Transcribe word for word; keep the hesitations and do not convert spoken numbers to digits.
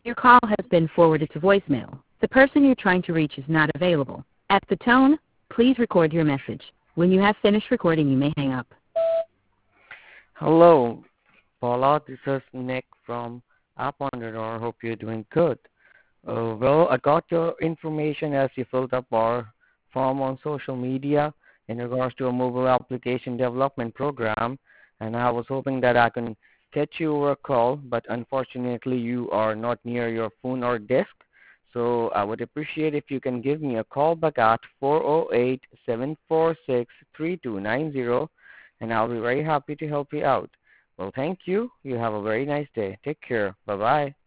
Your call has been forwarded to voicemail. The person you're trying to reach is not available. At the tone, please record your message. When you have finished recording, you may hang up. Hello, Paula. This is Nick from App Entrepreneur. Hope you're doing good. Uh, well, I got your information as you filled up our form on social media in regards to a mobile application development program, and I was hoping that I can catch you over a call, but unfortunately you are not near your phone or desk. So I would appreciate if you can give me a call back at four oh eight, seven four six, three two nine zero, and I'll be very happy to help you out. Well, thank you. You have a very nice day. Take care. Bye-bye.